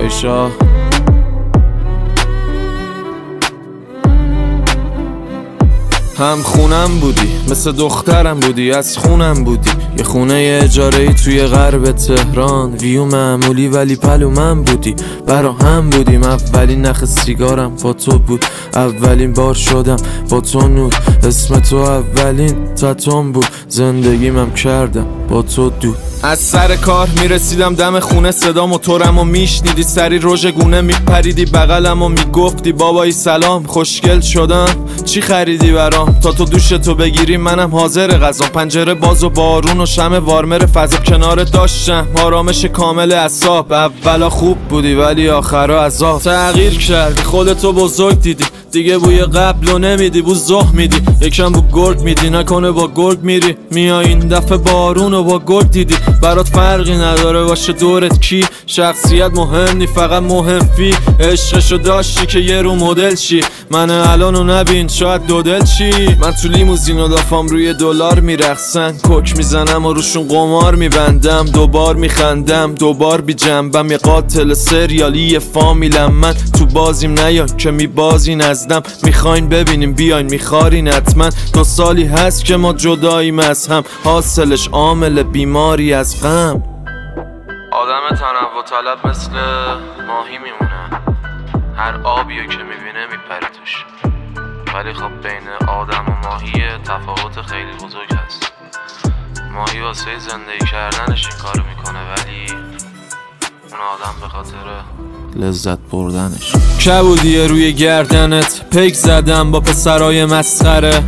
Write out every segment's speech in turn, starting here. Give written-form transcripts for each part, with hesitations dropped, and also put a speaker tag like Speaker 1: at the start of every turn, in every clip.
Speaker 1: ریشا. هم خونم بودی، مثل دخترم بودی، از خونم بودی، یه خونه اجاره‌ای توی غرب تهران، ویو معمولی ولی پلومم بودی، برا هم بودیم. اولین نخ سیگارم با تو بود، اولین بار شدم با تو نود، اسم تو اولین تاتوم بود، زندگیمم کردم با تو دود. از سر کار میرسیدم دم خونه، صدا موتورمو میشنیدی، سری رژ گونه میپریدی بغلمو میگفتی بابایی سلام، خوشگل شدم چی خریدی برام، تا تو دوشتو بگیری منم حاضر غذا. پنجره باز و بارون و شمع وارمر فضا کنارت داشتم، آرامش کامل اعصاب. اولا خوب بودی ولی آخرا عذاب. تغییر کردی، خودتو بزرگ دیدی، دیگه بوی قبلو نمیدی، بو زه میدی، یکم بو گرگ میدی، نکنه با گرگ میری. میای این دفعه بارونو با گرگ دیدی، برات فرقی نداره باشه دورت کی، شخصیت مهم نی فقط مهم فی. عشقشو داشتی که یه رو مدل چی، من الانو نبین شاید دودل چی. من تو لیموزین و دافام روی دلار میرقصن، کوک میزنم و روشون قمار میبندم، دوبار میخندم دوبار بی جنبم، یه قاتل سریالی یه فامیلم. من تو بازیم نیا که میبازی نزدم، میخواین ببینیم بیاین میخارین حتما. 2 سالی هست که ما جداییم از هم، حاصلش عامل بیماری از غم. آدم تنوع طلب مثل ماهی میمونه، هر آبیو که میبینه میپره توش، ولی خب بین آدم و ماهی تفاوت خیلی بزرگ هست. ماهی واسه زندگی کردنش این کارو میکنه، ولی اون آدم به خاطر لذت بردنش. کبودیه روی گردنت، پیک زدم با پسرای مسخره،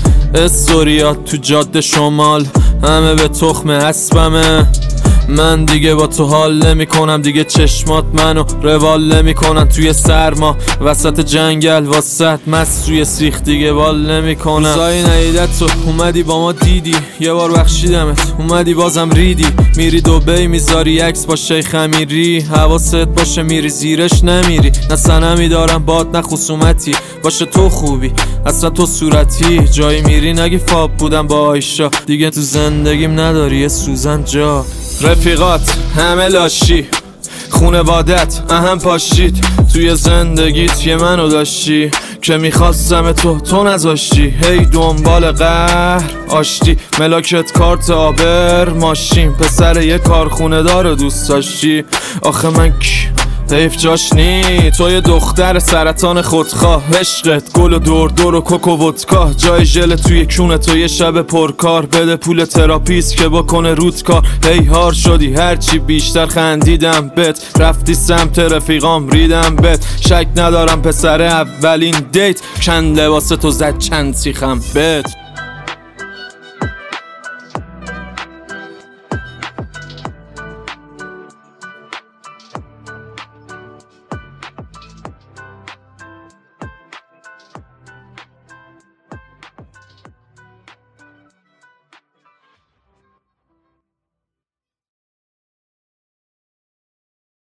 Speaker 1: استوریات تو جاده شمال همه به تخم اسبمه. من دیگه با تو حال نمی کنم، دیگه چشمات منو روال نمی کنن. توی سرما وسط جنگل واسط مست روی سیخ دیگه بال نمی کنم. روزایی نیدت تو اومدی با ما دیدی، یه بار بخشیدمت اومدی بازم ریدی. میری دبی میذاری عکس با شیخ امیری، حواست باشه میری زیرش نمیری. نه صنمی دارم باد نه خصومتی، باشه تو خوبی اصلا تو صورتی. جایی میری نگی فاب بودم با آیشا، دیگه تو زندگیم نداری یه سوزن جا. رفیقات همه لاشی، خونوادت اهم پاشید، توی زندگیت یه منو داشتی که میخواستم تو نذاشتی. هی دنبال قهر آشتی، ملاکت کارت آبر ماشین، پسر یه کارخونه دار دوست داشتی. آخه من حیف جاش نی، تو یه دختر سرطان خودخواه، عشقت گل و دور و کوکو ودکا، جای ژل توی کونه تو یه شب پرکار، بده پول تراپیست که بکنه رود کار. هی هار شدی هرچی بیشتر خندیدم بهت، رفتی سمت رفیقام ریدم بهت. شک ندارم پسر اولین دیت، چند لباس تو زد چند سیخم بهت.